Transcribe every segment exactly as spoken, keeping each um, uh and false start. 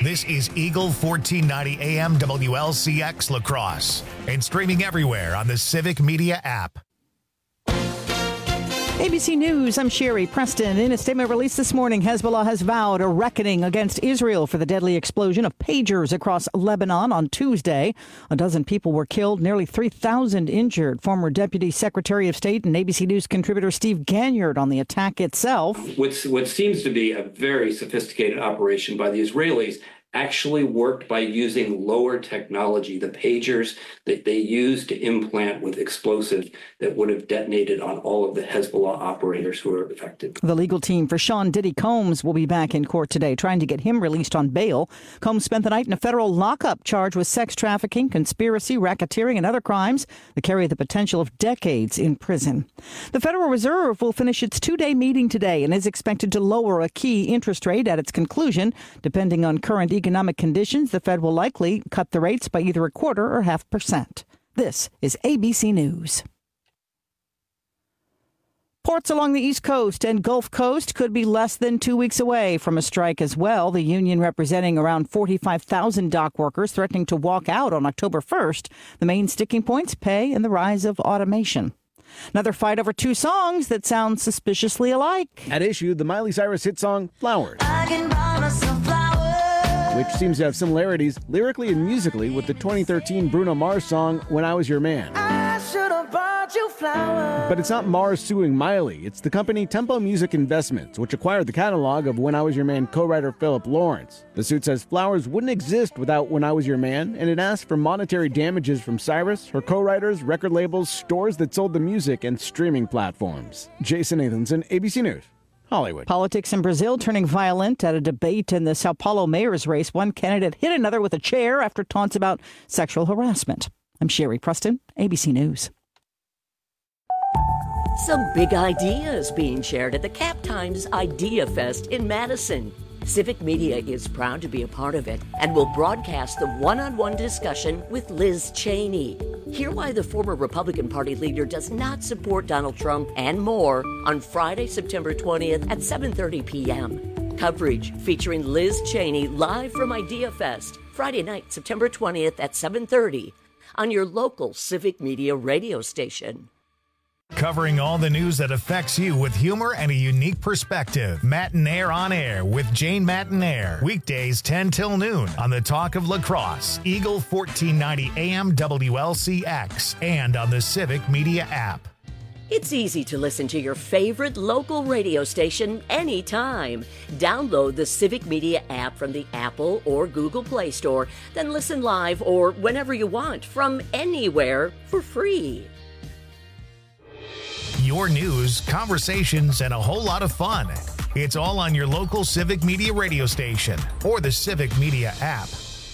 This is Eagle fourteen ninety A M W L C X La Crosse and streaming everywhere on the Civic Media app. A B C News, I'm Sherry Preston. In a statement released this morning, Hezbollah has vowed a reckoning against Israel for the deadly explosion of pagers across Lebanon on Tuesday. A dozen people were killed, nearly three thousand injured. Former Deputy Secretary of State and A B C News contributor Steve Ganyard on the attack itself. What's, what seems to be a very sophisticated operation by the Israelis actually worked by using lower technology, the pagers that they used to implant with explosives that would have detonated on all of the Hezbollah operators who were affected. The legal team for Sean Diddy Combs will be back in court today, trying to get him released on bail. Combs spent the night in a federal lockup charged with sex trafficking, conspiracy, racketeering, and other crimes that carry the potential of decades in prison. The Federal Reserve will finish its two-day meeting today and is expected to lower a key interest rate at its conclusion. Depending on current economic conditions, the Fed will likely cut the rates by either a quarter or half percent. This is A B C News. Ports along the East Coast and Gulf Coast could be less than two weeks away from a strike as well. The union representing around forty-five thousand dock workers threatening to walk out on October first. The main sticking points, pay and the rise of automation. Another fight over two songs that sound suspiciously alike. At issue, the Miley Cyrus hit song Flowers, I can buy myself flowers, which seems to have similarities lyrically and musically with the twenty thirteen Bruno Mars song When I Was Your Man. I should have bought you flowers. But it's not Mars suing Miley. It's the company Tempo Music Investments, which acquired the catalog of When I Was Your Man co-writer Philip Lawrence. The suit says Flowers wouldn't exist without When I Was Your Man, and it asked for monetary damages from Cyrus, her co-writers, record labels, stores that sold the music, and streaming platforms. Jason Nathanson, A B C News, Hollywood. Politics in Brazil turning violent at a debate in the Sao Paulo mayor's race. One candidate hit another with a chair after taunts about sexual harassment. I'm Sherry Preston, A B C News. Some big ideas being shared at the Cap Times Idea Fest in Madison. Civic Media is proud to be a part of it and will broadcast the one-on-one discussion with Liz Cheney. Hear why the former Republican Party leader does not support Donald Trump and more on Friday, September twentieth at seven thirty p.m. Coverage featuring Liz Cheney live from Idea Fest, Friday night, September twentieth at seven thirty on your local Civic Media radio station. Covering all the news that affects you with humor and a unique perspective. Matinaire on Air with Jane Matinaire. Weekdays ten till noon on the Talk of La Crosse, Eagle fourteen ninety A M W L C X, and on the Civic Media app. It's easy to listen to your favorite local radio station anytime. Download the Civic Media app from the Apple or Google Play Store, then listen live or whenever you want from anywhere for free. Your news, conversations, and a whole lot of fun. It's all on your local Civic Media radio station or the Civic Media app.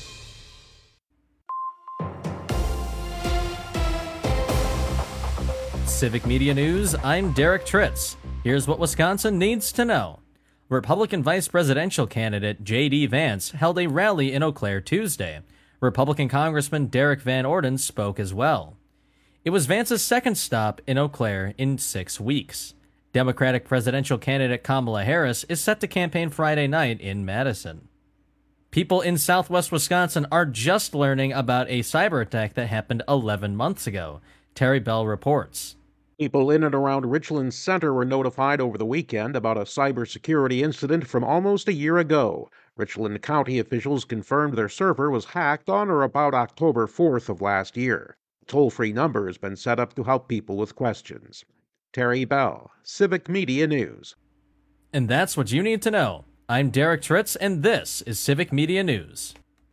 Civic Media News, I'm Derek Tritz. Here's what Wisconsin needs to know. Republican vice presidential candidate J D Vance held a rally in Eau Claire Tuesday. Republican Congressman Derek Van Orden spoke as well. It was Vance's second stop in Eau Claire in six weeks. Democratic presidential candidate Kamala Harris is set to campaign Friday night in Madison. People in southwest Wisconsin are just learning about a cyber attack that happened eleven months ago. Terry Bell reports. People in and around Richland Center were notified over the weekend about a cybersecurity incident from almost a year ago. Richland County officials confirmed their server was hacked on or about October fourth of last year. A toll-free number has been set up to help people with questions. Terry Bell, Civic Media News. And that's what you need to know. I'm Derek Tritz, and this is Civic Media News.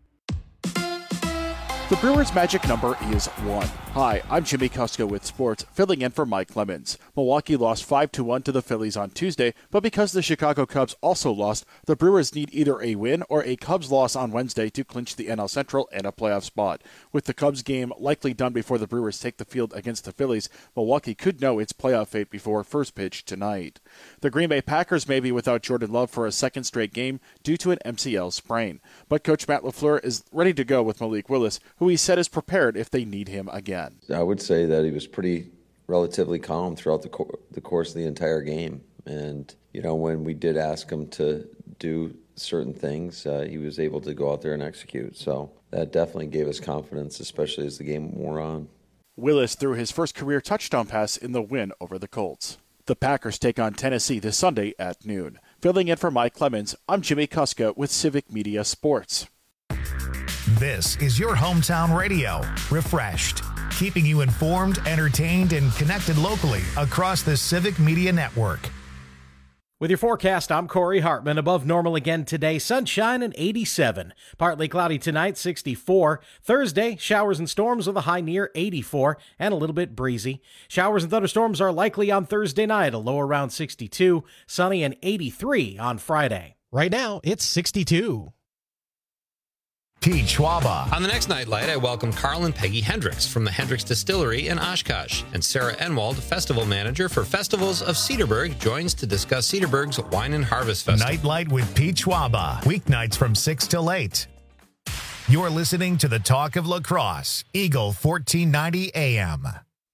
The Brewers' magic number is one. Hi, I'm Jimmy Kusko with sports, filling in for Mike Lemons. Milwaukee lost five to one to the Phillies on Tuesday, but because the Chicago Cubs also lost, the Brewers need either a win or a Cubs loss on Wednesday to clinch the N L Central and a playoff spot. With the Cubs game likely done before the Brewers take the field against the Phillies, Milwaukee could know its playoff fate before first pitch tonight. The Green Bay Packers may be without Jordan Love for a second straight game due to an M C L sprain, but Coach Matt LaFleur is ready to go with Malik Willis, who he said is prepared if they need him again. I would say that he was pretty relatively calm throughout the, co- the course of the entire game. And, you know, when we did ask him to do certain things, uh, he was able to go out there and execute. So that definitely gave us confidence, especially as the game wore on. Willis threw his first career touchdown pass in the win over the Colts. The Packers take on Tennessee this Sunday at noon. Filling in for Mike Clemens, I'm Jimmy Kuska with Civic Media Sports. This is your hometown radio, Refreshed, keeping you informed, entertained, and connected locally across the Civic Media Network. With your forecast, I'm Corey Hartman. Above normal again today, sunshine and eighty-seven. Partly cloudy tonight, sixty-four. Thursday, showers and storms with a high near eighty-four and a little bit breezy. Showers and thunderstorms are likely on Thursday night, a low around sixty-two. Sunny and eighty-three on Friday. Right now, it's sixty-two. Pete Schwaba. On the next Nightlight, I welcome Carl and Peggy Hendricks from the Hendricks Distillery in Oshkosh, and Sarah Enwald, festival manager for Festivals of Cedarburg, joins to discuss Cedarburg's Wine and Harvest Festival. Nightlight with Pete Schwaba, weeknights from six till eight. You're listening to the Talk of Lacrosse, Eagle fourteen ninety A M.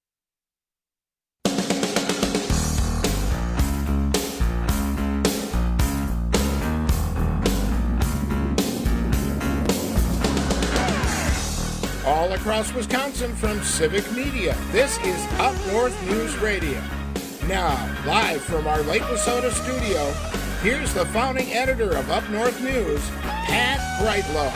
All across Wisconsin from Civic Media, this is Up North News Radio. Now, live from our Lake Wissota studio, here's the founding editor of Up North News, Pat Brightlow.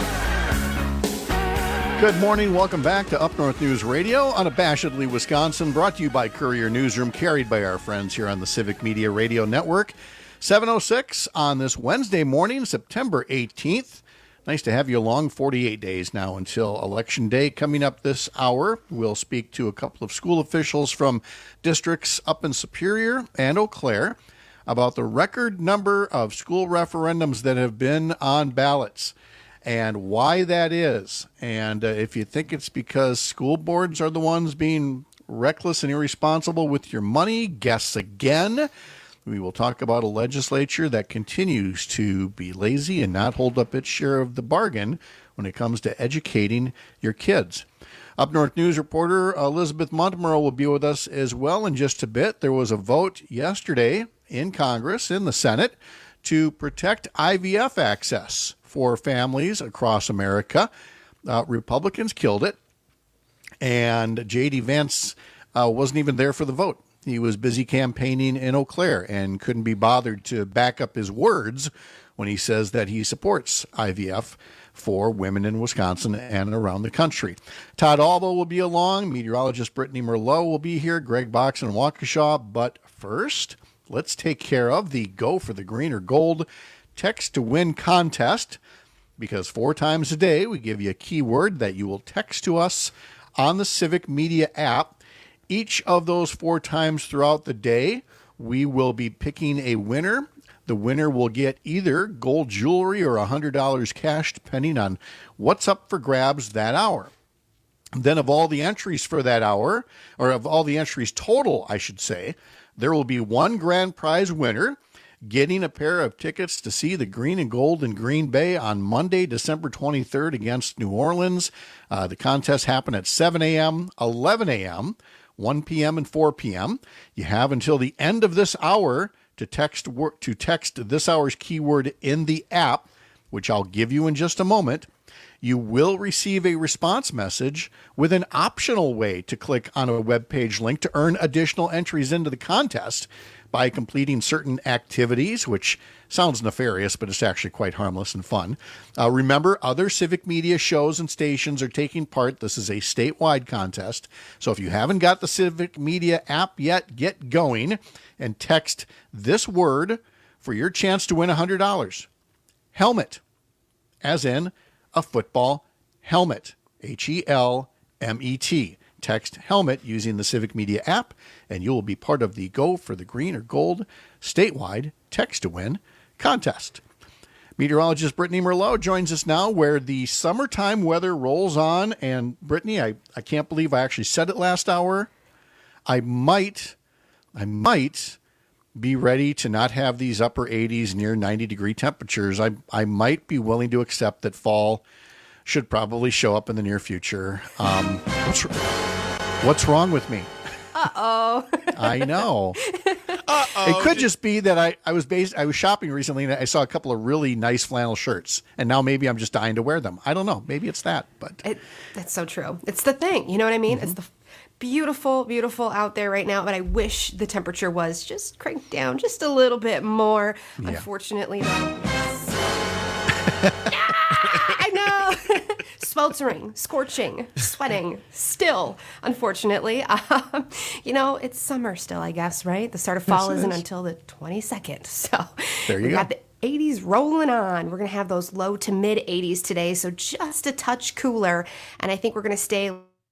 Good morning. Welcome back to Up North News Radio, unabashedly Wisconsin, brought to you by Courier Newsroom, carried by our friends here on the Civic Media Radio Network. seven oh six on this Wednesday morning, September eighteenth. Nice to have you along. forty-eight days now until Election Day. Coming up this hour, we'll speak to a couple of school officials from districts up in Superior and Eau Claire about the record number of school referendums that have been on ballots and why that is. And uh, if you think it's because school boards are the ones being reckless and irresponsible with your money, guess again. We will talk about a legislature that continues to be lazy and not hold up its share of the bargain when it comes to educating your kids. Up North News reporter Elizabeth Montemurro will be with us as well in just a bit. There was a vote yesterday in Congress, in the Senate, to protect I V F access for families across America. Uh, Republicans killed it, and J D. Vance uh, wasn't even there for the vote. He was busy campaigning in Eau Claire and couldn't be bothered to back up his words when he says that he supports I V F for women in Wisconsin and around the country. Todd Alba will be along. Meteorologist Brittany Merlot will be here. Greg Box in Waukesha. But first, let's take care of the Go for the Green or Gold Text to Win contest, because four times a day we give you a keyword that you will text to us on the Civic Media app. Each of those four times throughout the day, we will be picking a winner. The winner will get either gold jewelry or one hundred dollars cash, depending on what's up for grabs that hour. Then of all the entries for that hour, or of all the entries total, I should say, there will be one grand prize winner getting a pair of tickets to see the Green and Gold in Green Bay on Monday, December twenty-third against New Orleans. Uh, the contest happened at seven a.m., eleven a.m., one p.m. and four p.m. You have until the end of this hour to text to text this hour's keyword in the app, which I'll give you in just a moment. You will receive a response message with an optional way to click on a web page link to earn additional entries into the contest by completing certain activities, which sounds nefarious, but it's actually quite harmless and fun. Uh, remember, other Civic Media shows and stations are taking part. This is a statewide contest. So if you haven't got the Civic Media app yet, get going and text this word for your chance to win one hundred dollars. Helmet, as in a football helmet. H E L M E T. Text helmet using the Civic Media app, and you will be part of the Go for the Green or Gold statewide text to win contest. Meteorologist Brittany Merlot joins us now, where the summertime weather rolls on. And Brittany, I, I can't believe I actually said it last hour. I might, I might be ready to not have these upper eighties, near ninety degree temperatures. I, I might be willing to accept that fall should probably show up in the near future. Um, what's, what's wrong with me? Uh-oh. I know. Uh-oh. It could just be that I, I was based, I was shopping recently and I saw a couple of really nice flannel shirts, and now maybe I'm just dying to wear them. I don't know. Maybe it's that, but it, that's so true. It's the thing. You know what I mean? Mm-hmm. It's the beautiful, beautiful out there right now, but I wish the temperature was just cranked down just a little bit more. Yeah. Unfortunately, though. I know. Sweltering, scorching, sweating, still, unfortunately. Um, you know, it's summer still, I guess, right? The start of fall yes, isn't is. until the twenty-second. So there you we go. got the eighties rolling on. We're going to have those low to mid eighties today, so just a touch cooler. And I think we're going to stay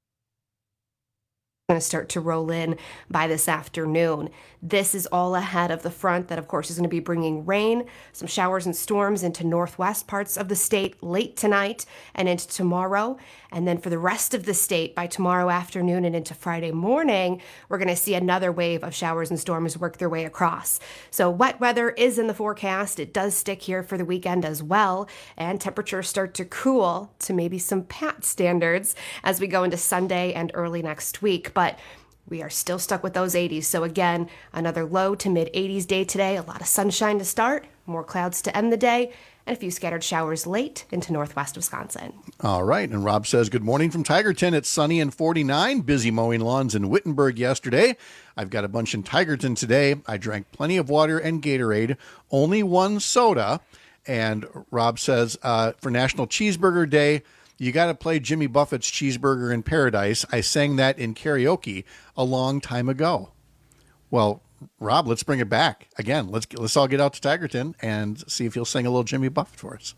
going to start to roll in by this afternoon. This is all ahead of the front that, of course, is going to be bringing rain, some showers and storms into northwest parts of the state late tonight and into tomorrow. And then for the rest of the state, by tomorrow afternoon and into Friday morning, we're going to see another wave of showers and storms work their way across. So wet weather is in the forecast. It does stick here for the weekend as well. And temperatures start to cool to maybe some Pat standards as we go into Sunday and early next week. But we are still stuck with those eighties. So again, another low to mid eighties day today. A lot of sunshine to start, more clouds to end the day, and a few scattered showers late into northwest Wisconsin. All right. And Rob says, good morning from Tigerton. It's sunny and forty-nine. Busy mowing lawns in Wittenberg yesterday. I've got a bunch in Tigerton today. I drank plenty of water and Gatorade, only one soda. And Rob says, uh, for National Cheeseburger Day, you got to play Jimmy Buffett's Cheeseburger in Paradise. I sang that in karaoke a long time ago. Well, Rob, let's bring it back again. Let's let's all get out to Tigerton and see if you'll sing a little Jimmy Buffett for us.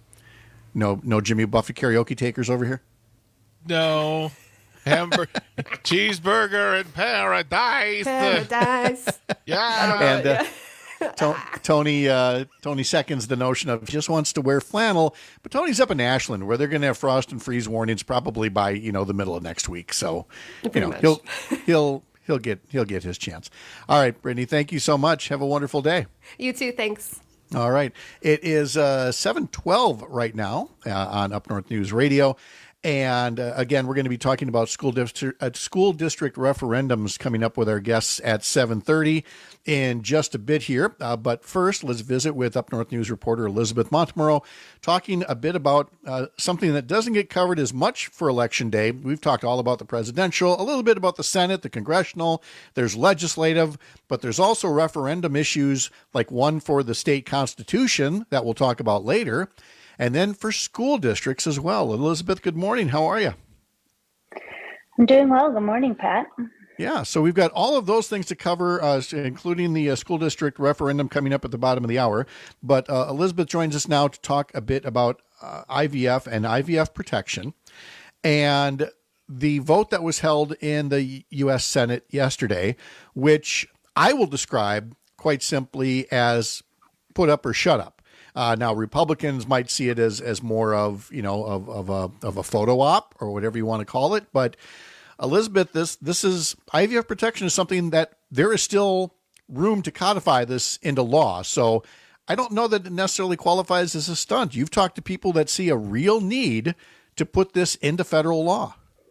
No, no Jimmy Buffett karaoke takers over here. No, hamburger, cheeseburger in paradise. Paradise. Yeah. And uh, to- Tony uh, Tony seconds the notion of just wants to wear flannel, but Tony's up in Ashland where they're going to have frost and freeze warnings probably by you know the middle of next week. So Pretty you know much. he'll he'll. He'll get he'll get his chance. All right, Brittany, thank you so much. Have a wonderful day. You too. Thanks. All right. It is uh, seven twelve right now uh, on Up North News Radio. And uh, again, we're going to be talking about school district uh, school district referendums coming up with our guests at seven thirty in just a bit here. Uh, but first, let's visit with Up North News reporter Elizabeth Montemurro, talking a bit about uh, something that doesn't get covered as much for Election Day. We've talked all about the presidential, a little bit about the Senate, the congressional, there's legislative, but there's also referendum issues like one for the state constitution that we'll talk about later. And then for school districts as well. Elizabeth, good morning. How are you? I'm doing well. Good morning, Pat. Yeah, so we've got all of those things to cover, uh, including the uh, school district referendum coming up at the bottom of the hour. But uh, Elizabeth joins us now to talk a bit about uh, I V F and I V F protection and the vote that was held in the U S Senate yesterday, which I will describe quite simply as put up or shut up. Uh, now, Republicans might see it as as more of, you know, of, of a of a photo op or whatever you want to call it. But Elizabeth, this this is I V F protection is something that there is still room to codify this into law. So I don't know that it necessarily qualifies as a stunt. You've talked to people that see a real need to put this into federal law.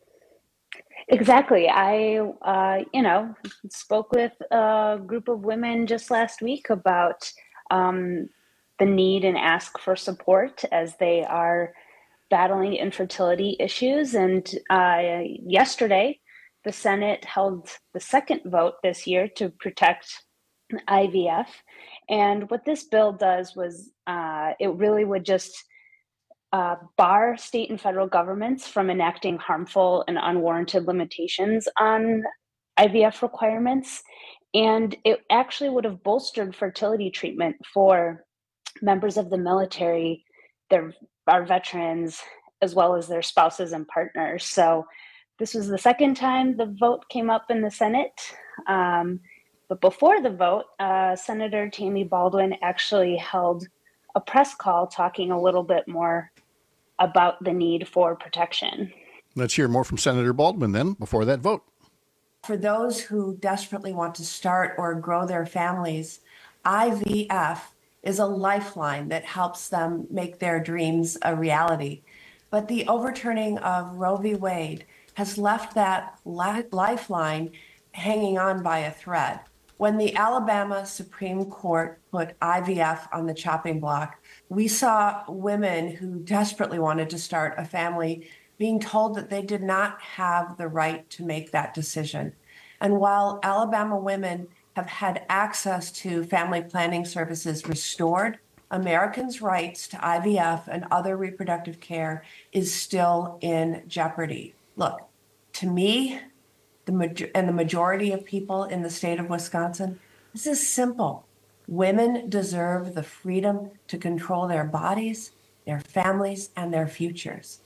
Exactly. I, uh, you know, spoke with a group of women just last week about um, the need and ask for support as they are battling infertility issues. And uh, yesterday, the Senate held the second vote this year to protect I V F. And what this bill does was uh, it really would just uh, bar state and federal governments from enacting harmful and unwarranted limitations on I V F requirements. And it actually would have bolstered fertility treatment for members of the military, their our veterans, as well as their spouses and partners. So this was the second time the vote came up in the Senate. Um, but before the vote, uh, Senator Tammy Baldwin actually held a press call talking a little bit more about the need for protection. Let's hear more from Senator Baldwin then before that vote. For those who desperately want to start or grow their families, I V F is a lifeline that helps them make their dreams a reality. But the overturning of Roe v. Wade has left that li- lifeline hanging on by a thread. When the Alabama Supreme Court put I V F on the chopping block, we saw women who desperately wanted to start a family being told that they did not have the right to make that decision. And while Alabama women have had access to family planning services restored, Americans' rights to I V F and other reproductive care is still in jeopardy. Look, to me, the major- and the majority of people in the state of Wisconsin, this is simple. Women deserve the freedom to control their bodies, their families, and their futures.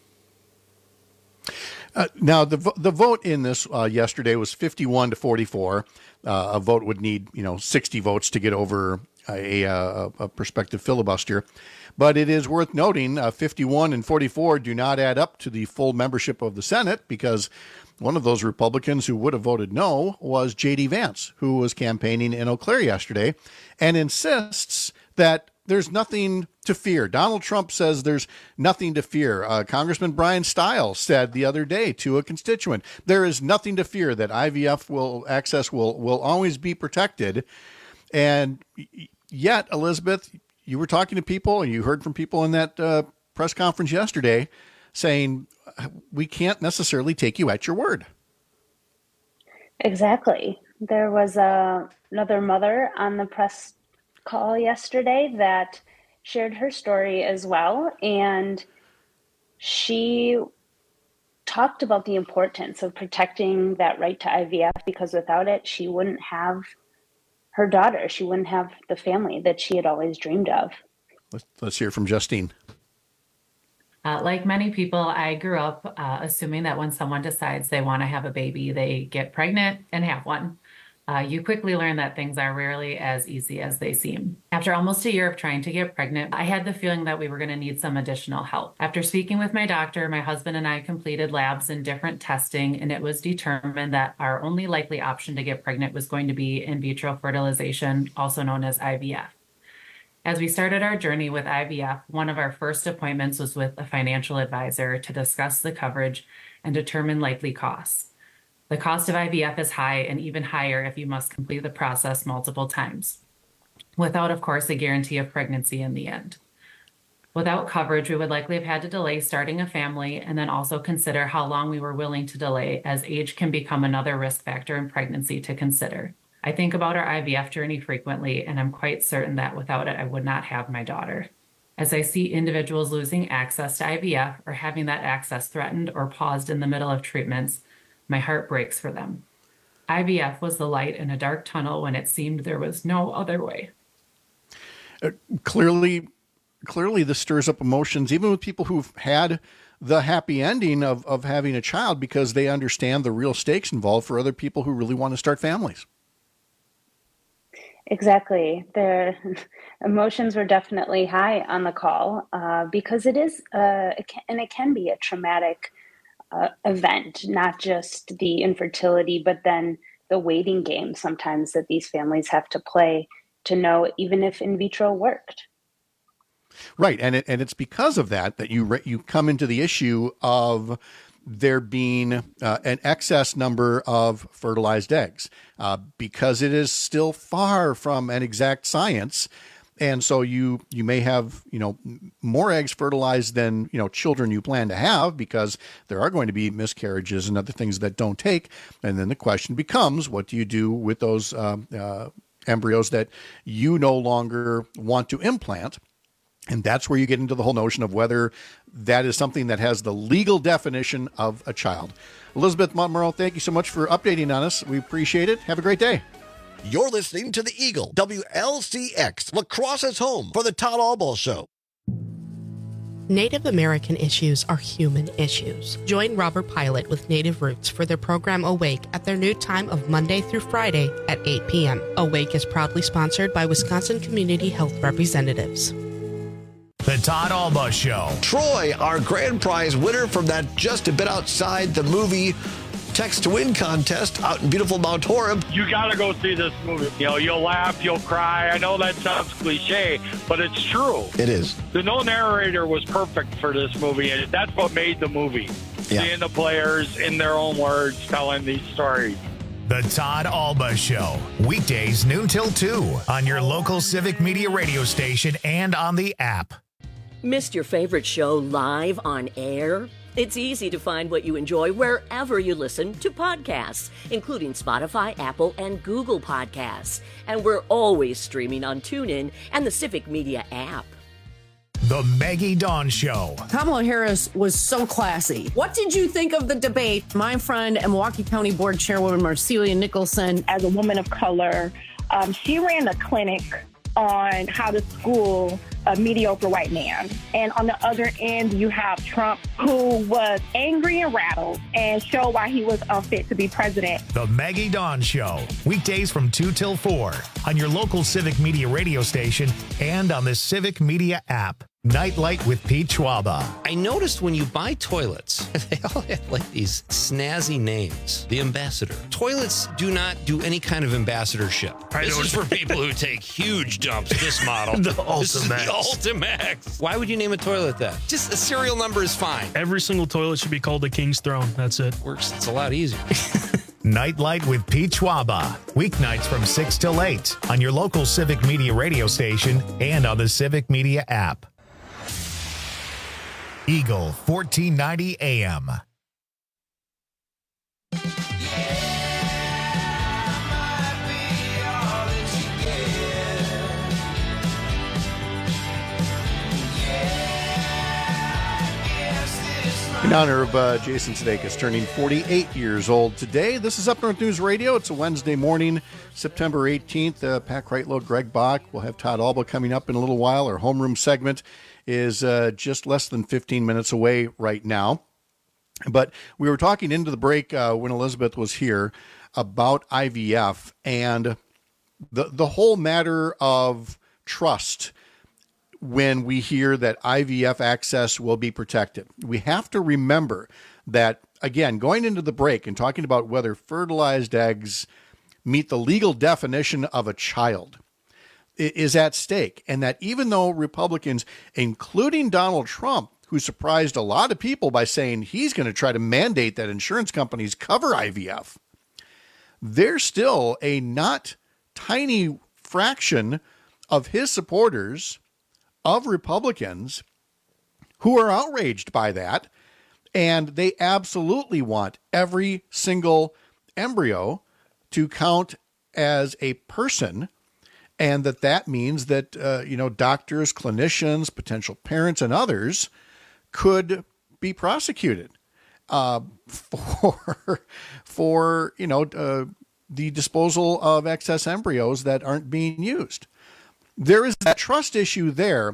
Uh, now, the vo- the vote in this uh, yesterday was fifty-one to forty-four. Uh, a vote would need, you know, sixty votes to get over a, a, a prospective filibuster. But it is worth noting, uh, fifty-one and forty-four do not add up to the full membership of the Senate, because one of those Republicans who would have voted no was J D Vance, who was campaigning in Eau Claire yesterday and insists that there's nothing to fear. Donald Trump says there's nothing to fear. Uh, Congressman Brian Stiles said the other day to a constituent, there is nothing to fear, that I V F will access will will always be protected. And yet, Elizabeth, you were talking to people and you heard from people in that uh, press conference yesterday saying we can't necessarily take you at your word. Exactly. There was a, another mother on the press call yesterday that shared her story as well. And she talked about the importance of protecting that right to I V F, because without it, she wouldn't have her daughter. She wouldn't have the family that she had always dreamed of. Let's, let's hear from Justine. Uh, like many people, I grew up uh, assuming that when someone decides they want to have a baby, they get pregnant and have one. Uh, you quickly learn that things are rarely as easy as they seem. After almost a year of trying to get pregnant, I had the feeling that we were going to need some additional help. After speaking with my doctor, my husband and I completed labs and different testing, and it was determined that our only likely option to get pregnant was going to be in vitro fertilization, also known as I V F. As we started our journey with I V F, one of our first appointments was with a financial advisor to discuss the coverage and determine likely costs. The cost of I V F is high, and even higher if you must complete the process multiple times, without, of course, a guarantee of pregnancy in the end. Without coverage, we would likely have had to delay starting a family, and then also consider how long we were willing to delay, as age can become another risk factor in pregnancy to consider. I think about our I V F journey frequently, and I'm quite certain that without it, I would not have my daughter. As I see individuals losing access to I V F or having that access threatened or paused in the middle of treatments, my heart breaks for them. I V F was the light in a dark tunnel when it seemed there was no other way. Uh, clearly, clearly this stirs up emotions, even with people who've had the happy ending of, of having a child, because they understand the real stakes involved for other people who really want to start families. Exactly. The emotions were definitely high on the call uh, because it is, uh, it can, and it can be a traumatic uh, event, not just the infertility, but then the waiting game sometimes that these families have to play to know even if in vitro worked. Right. And it, and it's because of that that you re- you come into the issue of there being uh, an excess number of fertilized eggs, uh, because it is still far from an exact science. And so you you may have, you know, more eggs fertilized than, you know, children you plan to have, because there are going to be miscarriages and other things that don't take. And then the question becomes, what do you do with those uh, uh, embryos that you no longer want to implant? And that's where you get into the whole notion of whether that is something that has the legal definition of a child. Elizabeth Montmoreau, thank you so much for updating on us. We appreciate it. Have a great day. You're listening to the Eagle, W L C X, La Crosse's home for the Todd Albaugh Show. Native American issues are human issues. Join Robert Pilot with Native Roots for their program Awake at their new time of Monday through Friday at eight p.m. Awake is proudly sponsored by Wisconsin Community Health Representatives. The Todd Albaugh Show. Troy, our grand prize winner from that Just a Bit Outside the Movie Text to Win contest out in beautiful Mount Horeb. You got to go see this movie. You know, you'll laugh, you'll cry. I know that sounds cliche, but it's true. It is. The no narrator was perfect for this movie, and that's what made the movie. Yeah. Seeing the players in their own words telling these stories. The Todd Alba Show, weekdays noon till two on your local Civic Media radio station and on the app. Missed your favorite show live on air? It's easy to find what you enjoy wherever you listen to podcasts, including Spotify, Apple, and Google Podcasts. And we're always streaming on TuneIn and the Civic Media app. The Maggie Dawn Show. Kamala Harris was so classy. What did you think of the debate? My friend and Milwaukee County Board Chairwoman Marcelia Nicholson. As a woman of color, um, she ran a clinic on how to school a mediocre white man. And on the other end, you have Trump, who was angry and rattled and showed why he was unfit to be president. The Maggie Dawn Show, weekdays from two till four on your local Civic Media radio station and on the Civic Media app. Nightlight with Pete Schwaba. I noticed when you buy toilets, they all have like these snazzy names. The Ambassador. Toilets do not do any kind of ambassadorship. I this don't- is for people who take huge dumps. This model. The This is the Ultimax. Ultimax. Why would you name a toilet that? Just a serial number is fine. Every single toilet should be called the King's Throne. That's it. Works. It's a lot easier. Nightlight with Pete Schwaba. Weeknights from six till eight on your local Civic Media radio station and on the Civic Media app. Eagle fourteen ninety A M. In honor of uh, Jason Sudeikis turning forty-eight years old today. This is Up North News Radio. It's a Wednesday morning, September eighteenth. Uh, Pat Kreitlow, Greg Bach. We'll have Todd Alba coming up in a little while. Our homeroom segment is uh, just less than fifteen minutes away right now. But we were talking into the break uh, when Elizabeth was here about I V F and the the whole matter of trust. When we hear that I V F access will be protected, we have to remember that, again, going into the break and talking about whether fertilized eggs meet the legal definition of a child is at stake. And that even though Republicans, including Donald Trump, who surprised a lot of people by saying he's going to try to mandate that insurance companies cover I V F, there's still a not tiny fraction of his supporters, of Republicans, who are outraged by that, and they absolutely want every single embryo to count as a person, and that that means that uh, you know, doctors, clinicians, potential parents, and others could be prosecuted uh, for for you know uh, the disposal of excess embryos that aren't being used. There is that trust issue there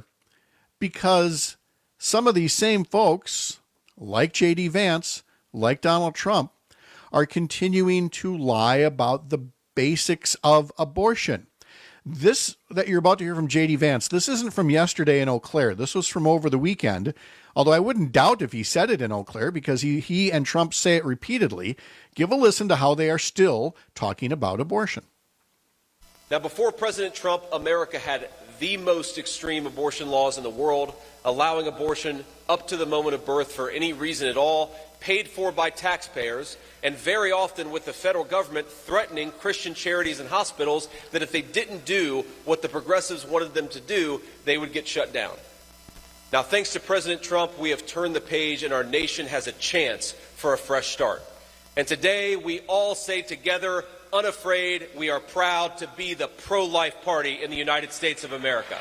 because some of these same folks, like J D Vance, like Donald Trump, are continuing to lie about the basics of abortion. This that you're about to hear from J D Vance, this isn't from yesterday in Eau Claire. This was from over the weekend, although I wouldn't doubt if he said it in Eau Claire because he, he and Trump say it repeatedly. Give a listen to how they are still talking about abortion. Now, before President Trump, America had the most extreme abortion laws in the world, allowing abortion up to the moment of birth for any reason at all, paid for by taxpayers, and very often with the federal government threatening Christian charities and hospitals that if they didn't do what the progressives wanted them to do, they would get shut down. Now, thanks to President Trump, we have turned the page and our nation has a chance for a fresh start. And today, we all say together, unafraid, we are proud to be the pro-life party in the United States of America.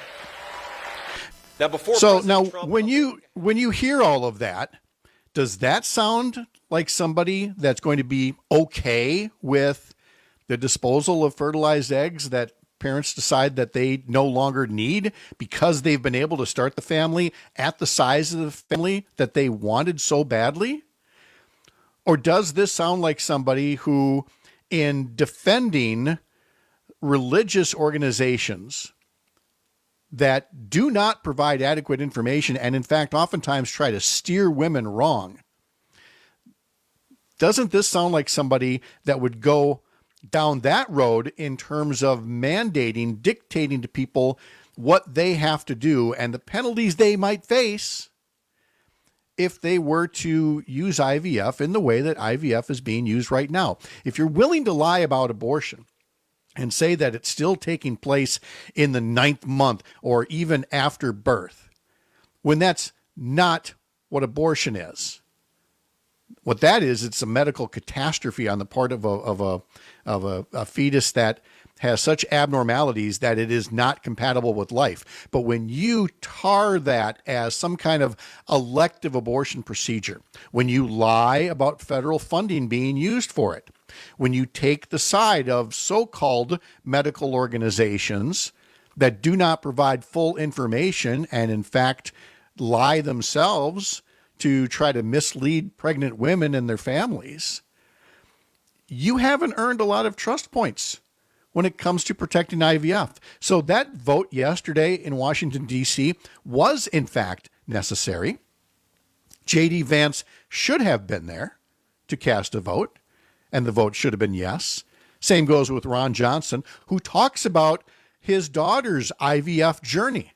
Now, before so President now, Trump, when you when you hear all of that, does that sound like somebody that's going to be okay with the disposal of fertilized eggs that parents decide that they no longer need because they've been able to start the family at the size of the family that they wanted so badly? Or does this sound like somebody who, in defending religious organizations that do not provide adequate information and, in fact, oftentimes try to steer women wrong, doesn't this sound like somebody that would go down that road in terms of mandating, dictating to people what they have to do and the penalties they might face if they were to use I V F in the way that I V F is being used right now. If you're willing to lie about abortion and say that it's still taking place in the ninth month or even after birth, when that's not what abortion is. What that is, it's a medical catastrophe on the part of a of a of a, a fetus that has such abnormalities that it is not compatible with life. But when you tar that as some kind of elective abortion procedure, when you lie about federal funding being used for it, when you take the side of so-called medical organizations that do not provide full information and in fact lie themselves to try to mislead pregnant women and their families, you haven't earned a lot of trust points when it comes to protecting I V F. So that vote yesterday in Washington, D C was in fact necessary. J D Vance should have been there to cast a vote, and the vote should have been yes. Same goes with Ron Johnson, who talks about his daughter's I V F journey.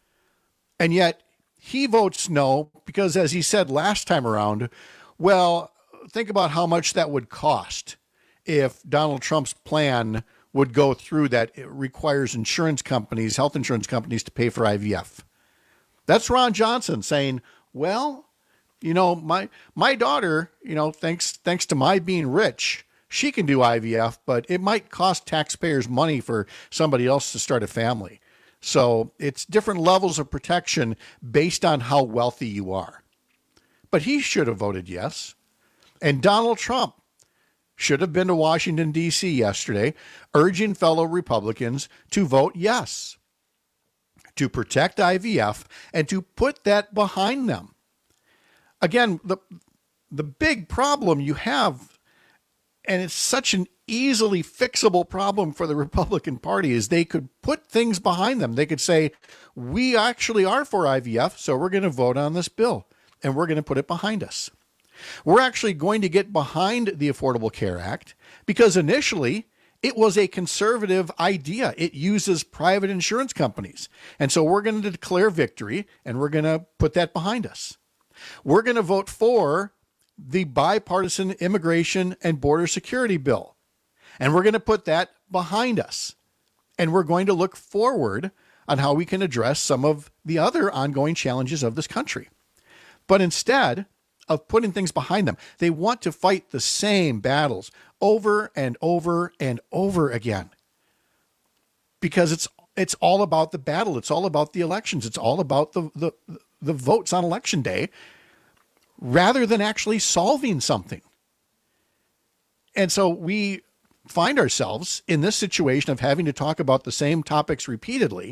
And yet he votes no because, as he said last time around, well, think about how much that would cost if Donald Trump's plan would go through, that it requires insurance companies, health insurance companies, to pay for I V F. That's Ron Johnson saying, well, you know, my my daughter, you know, thanks thanks to my being rich, she can do I V F, but it might cost taxpayers money for somebody else to start a family. So it's different levels of protection based on how wealthy you are. But he should have voted yes. And Donald Trump should have been to Washington, D C yesterday, urging fellow Republicans to vote yes, to protect I V F and to put that behind them. Again, the the big problem you have, and it's such an easily fixable problem for the Republican Party, is they could put things behind them. They could say, we actually are for I V F, so we're going to vote on this bill, and we're going to put it behind us. We're actually going to get behind the Affordable Care Act because initially it was a conservative idea. It uses private insurance companies. And so we're going to declare victory, and we're going to put that behind us. We're going to vote for the bipartisan immigration and border security bill, and we're going to put that behind us. And we're going to look forward on how we can address some of the other ongoing challenges of this country. But instead of putting things behind them, they want to fight the same battles over and over and over again. Because it's it's all about the battle. It's all about the elections. It's all about the the, the votes on election day, rather than actually solving something. And so we find ourselves in this situation of having to talk about the same topics repeatedly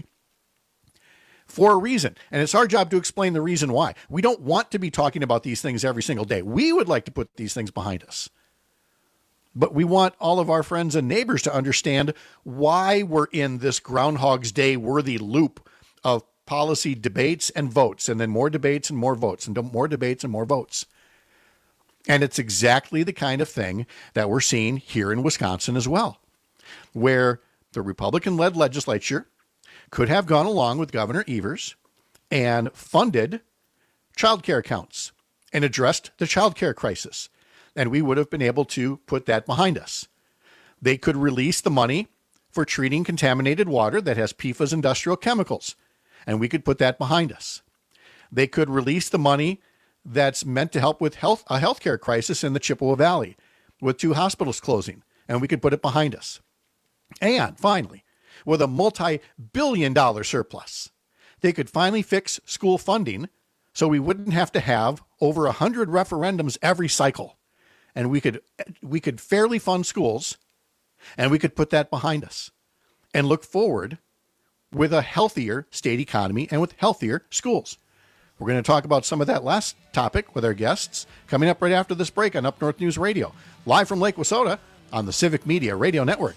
for a reason. And it's our job to explain the reason why. We don't want to be talking about these things every single day. We would like to put these things behind us. But we want all of our friends and neighbors to understand why we're in this Groundhog's Day worthy loop of policy debates and votes, and then more debates and more votes, and more debates and more votes. And it's exactly the kind of thing that we're seeing here in Wisconsin as well, where the Republican-led legislature could have gone along with Governor Evers and funded child care accounts and addressed the child care crisis. And we would have been able to put that behind us. They could release the money for treating contaminated water that has P F A S industrial chemicals, and we could put that behind us. They could release the money that's meant to help with health a healthcare crisis in the Chippewa Valley with two hospitals closing, and we could put it behind us. And finally, with a multi-billion dollar surplus, they could finally fix school funding so we wouldn't have to have over one hundred referendums every cycle. And we could we could fairly fund schools, and we could put that behind us and look forward with a healthier state economy and with healthier schools. We're going to talk about some of that last topic with our guests coming up right after this break on Up North News Radio, live from Lake Wissota on the Civic Media Radio Network.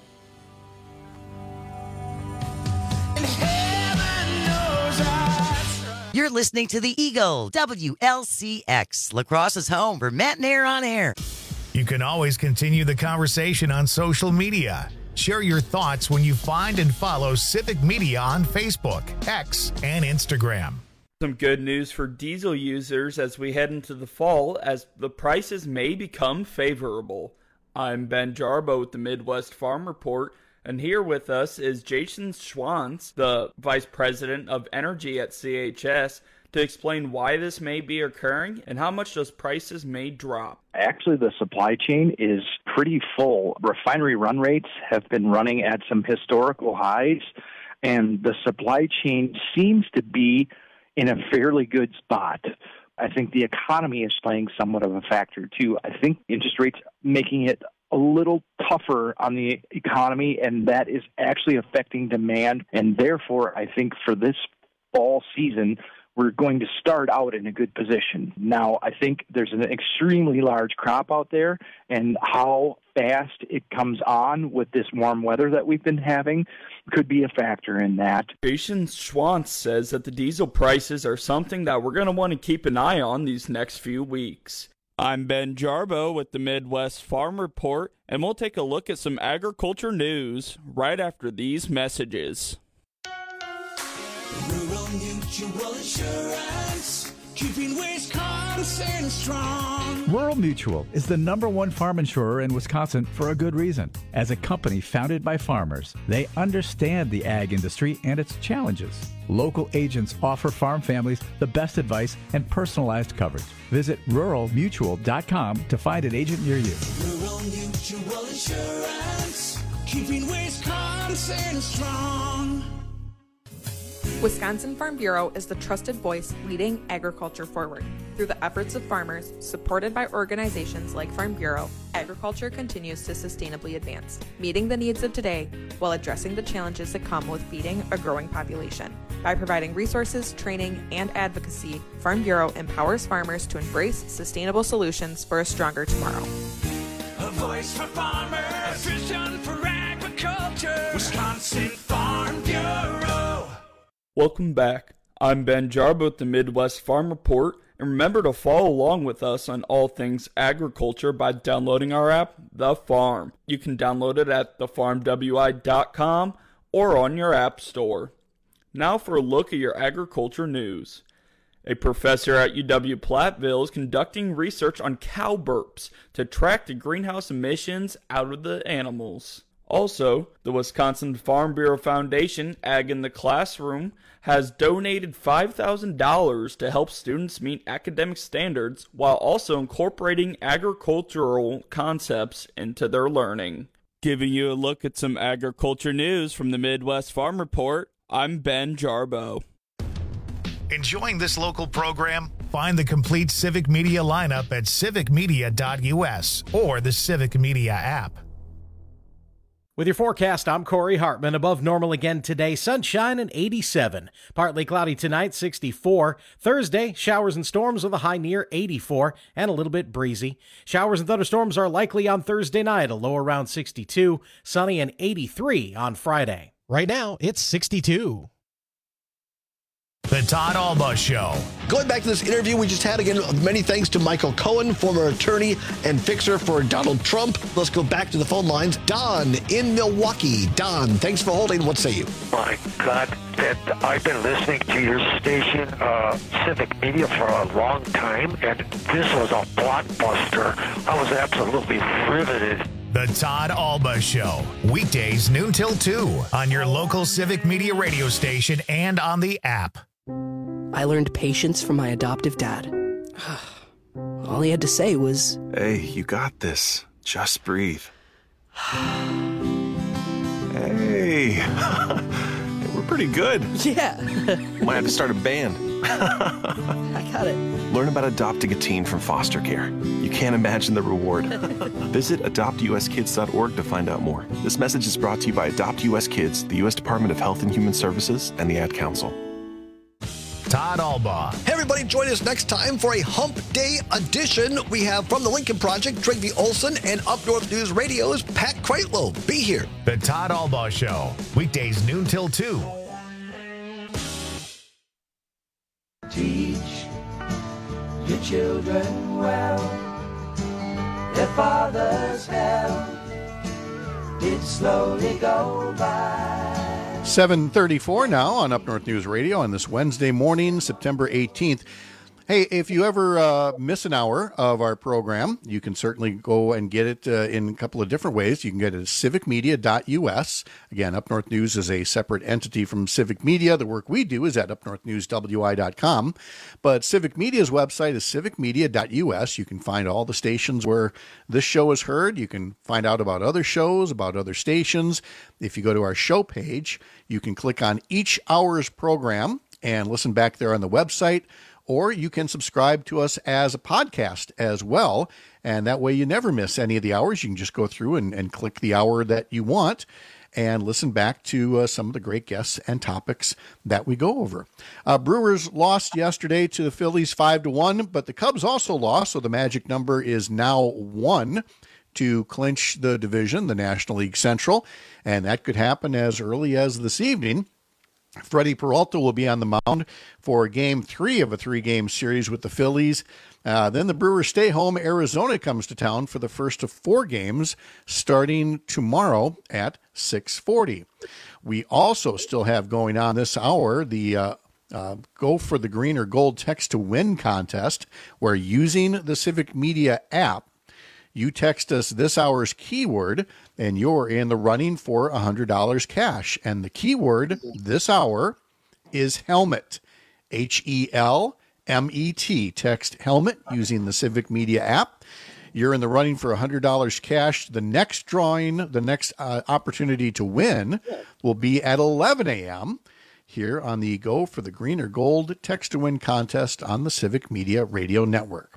You're listening to The Eagle, W L C X, La Crosse's home for Matt and Air on Air. You can always continue the conversation on social media. Share your thoughts when you find and follow Civic Media on Facebook, X, and Instagram. Some good news for diesel users as we head into the fall, as the prices may become favorable. I'm Ben Jarbo with the Midwest Farm Report, and here with us is Jason Schwantz, the Vice President of Energy at C H S, to explain why this may be occurring and how much those prices may drop. Actually, the supply chain is pretty full. Refinery run rates have been running at some historical highs, and the supply chain seems to be in a fairly good spot. I think the economy is playing somewhat of a factor, too. I think interest rates making it a little tougher on the economy, and that is actually affecting demand. And therefore, I think for this fall season, we're going to start out in a good position. Now, I think there's an extremely large crop out there, and how fast it comes on with this warm weather that we've been having could be a factor in that. Jason Schwantz says that the diesel prices are something that we're going to want to keep an eye on these next few weeks. I'm Ben Jarbo with the Midwest Farm Report, and we'll take a look at some agriculture news right after these messages. Rural Mutual Insurance, keeping Wisconsin strong. Rural Mutual is the number one farm insurer in Wisconsin for a good reason. As a company founded by farmers, they understand the ag industry and its challenges. Local agents offer farm families the best advice and personalized coverage. Visit rural mutual dot com to find an agent near you. Rural Mutual Insurance, keeping Wisconsin strong. Wisconsin Farm Bureau is the trusted voice leading agriculture forward. Through the efforts of farmers, supported by organizations like Farm Bureau, agriculture continues to sustainably advance, meeting the needs of today while addressing the challenges that come with feeding a growing population. By providing resources, training, and advocacy, Farm Bureau empowers farmers to embrace sustainable solutions for a stronger tomorrow. A voice for farmers, a vision for agriculture, Wisconsin Farm Bureau. Welcome back. I'm Ben Jarbo with the Midwest Farm Report, and remember to follow along with us on all things agriculture by downloading our app, The Farm. You can download it at the farm w i dot com or on your app store. Now for a look at your agriculture news. A professor at U W-Platteville is conducting research on cow burps to track the greenhouse emissions out of the animals. Also, the Wisconsin Farm Bureau Foundation, Ag in the Classroom, has donated five thousand dollars to help students meet academic standards while also incorporating agricultural concepts into their learning. Giving you a look at some agriculture news from the Midwest Farm Report, I'm Ben Jarbo. Enjoying this local program? Find the complete Civic Media lineup at civic media dot u s or the Civic Media app. With your forecast, I'm Corey Hartman. Above normal again today, sunshine and eighty-seven. Partly cloudy tonight, sixty-four. Thursday, showers and storms with a high near eighty-four and a little bit breezy. Showers and thunderstorms are likely on Thursday night, a low around sixty-two. Sunny and eighty-three on Friday. Right now, it's sixty-two. The Todd Alba Show. Going back to this interview we just had, again, many thanks to Michael Cohen, former attorney and fixer for Donald Trump. Let's go back to the phone lines. Don in Milwaukee. Don, thanks for holding. What say you? My God, that I've been listening to your station, uh, Civic Media, for a long time, and this was a blockbuster. I was absolutely riveted. The Todd Alba Show. Weekdays noon till two on your local Civic Media radio station and on the app. I learned patience from my adoptive dad. All he had to say was, "Hey, you got this. Just breathe." Hey, we're pretty good. Yeah. Might have to start a band. I got it. Learn about adopting a teen from foster care. You can't imagine the reward. Visit adopt u s kids dot org to find out more. This message is brought to you by Adopt U S Kids, the U S Department of Health and Human Services, and the Ad Council. Todd Alba. Hey, everybody, join us next time for a Hump Day edition. We have from the Lincoln Project, Trigby Olson, and Up North News Radio's Pat Kreitlow. Be here. The Todd Alba Show. Weekdays noon till two. Teach your children well. Their father's help did slowly go by. seven thirty-four now on Up North News Radio on this Wednesday morning, September eighteenth. Hey, if you ever uh, miss an hour of our program, you can certainly go and get it uh, in a couple of different ways. You can get it at civic media dot U S. Again, Up North News is a separate entity from Civic Media. The work we do is at up north news w i dot com. But Civic Media's website is civic media dot U S. You can find all the stations where this show is heard. You can find out about other shows, about other stations. If you go to our show page, you can click on each hour's program and listen back there on the website. Or you can subscribe to us as a podcast as well. And that way you never miss any of the hours. You can just go through and, and click the hour that you want and listen back to uh, some of the great guests and topics that we go over. Uh, Brewers lost yesterday to the Phillies five to one, but the Cubs also lost, so the magic number is now one to clinch the division, the National League Central. And that could happen as early as this evening. Freddie Peralta will be on the mound for game three of a three-game series with the Phillies. Uh, then the Brewers stay home. Arizona comes to town for the first of four games starting tomorrow at six forty. We also still have going on this hour the uh, uh, Go for the Green or Gold Text to Win contest, where using the Civic Media app, you text us this hour's keyword, and you're in the running for one hundred dollars cash. And the keyword this hour is helmet, H E L M E T. Text helmet using the Civic Media app. You're in the running for one hundred dollars cash. The next drawing, the next uh, opportunity to win will be at eleven a.m. here on the Go for the Green or Gold Text to Win contest on the Civic Media Radio Network.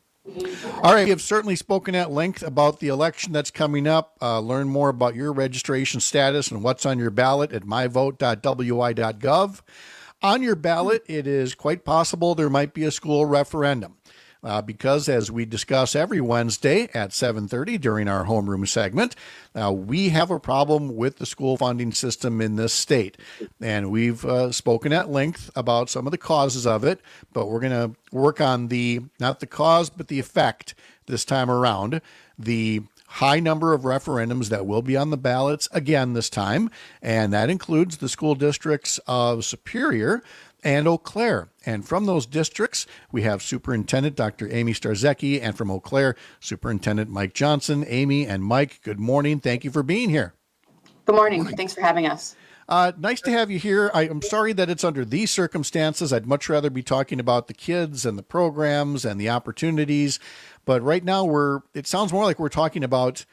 All right, we have certainly spoken at length about the election that's coming up. Uh, learn more about your registration status and what's on your ballot at my vote dot w i dot gov. On your ballot, it is quite possible there might be a school referendum. Uh, because, as we discuss every Wednesday at seven thirty during our homeroom segment, uh, we have a problem with the school funding system in this state. And we've uh, spoken at length about some of the causes of it, but we're going to work on the, not the cause, but the effect this time around. The high number of referendums that will be on the ballots again this time, and that includes the school districts of Superior and Eau Claire. And from those districts, we have Superintendent Doctor Amy Starzecki, and from Eau Claire, Superintendent Mike Johnson. Amy and Mike, good morning. Thank you for being here. Good morning. Good morning. Thanks for having us. Uh, nice to have you here. I, I'm sorry that it's under these circumstances. I'd much rather be talking about the kids and the programs and the opportunities. But right now, we're. it sounds more like we're talking about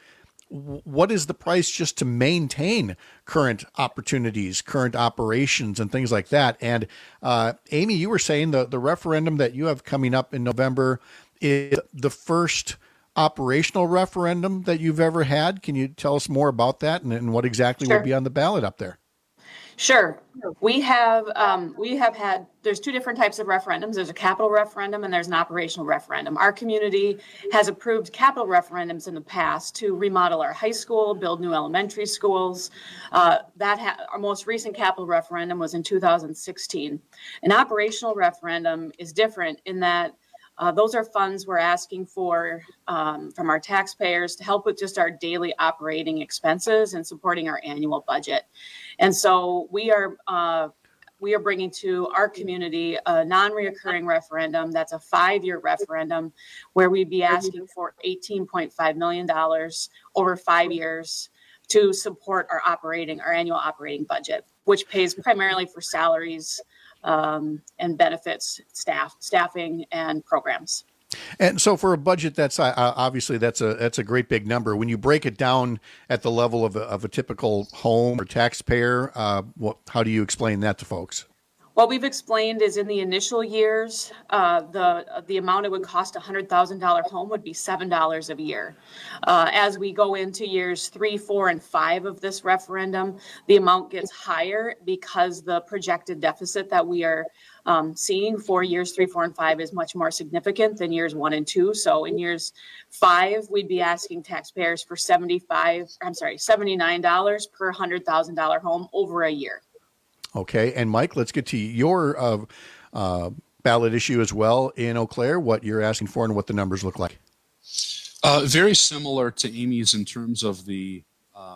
what is the price just to maintain current opportunities, current operations, and things like that. And uh, Amy, you were saying the, the referendum that you have coming up in November is the first operational referendum that you've ever had. Can you tell us more about that and, and what exactly Sure. will be on the ballot up there? Sure. We have um, we have had, there's two different types of referendums. There's a capital referendum and there's an operational referendum. Our community has approved capital referendums in the past to remodel our high school, build new elementary schools. Uh, that ha- our most recent capital referendum was in two thousand sixteen. An operational referendum is different in that Uh, those are funds we're asking for um, from our taxpayers to help with just our daily operating expenses and supporting our annual budget. And so we are uh, we are bringing to our community a non-reoccurring referendum that's a five-year referendum where we'd be asking for eighteen point five million dollars over five years to support our operating, our annual operating budget, which pays primarily for salaries um, and benefits, staff, staffing, and programs. And so, for a budget that's uh, obviously that's a that's a great big number. When you break it down at the level of a, of a typical home or taxpayer, uh, what, how do you explain that to folks? What we've explained is in the initial years, uh, the the amount it would cost a one hundred thousand dollars home would be seven dollars a year. Uh, as we go into years three, four, and five of this referendum, the amount gets higher because the projected deficit that we are um, seeing for years three, four, and five is much more significant than years one and two. So in years five, we'd be asking taxpayers for seventy-five, I'm sorry, seventy-nine dollars per one hundred thousand dollars home over a year. Okay. And Mike, let's get to your uh, uh, ballot issue as well in Eau Claire, what you're asking for and what the numbers look like. Uh, very similar to Amy's in terms of the uh,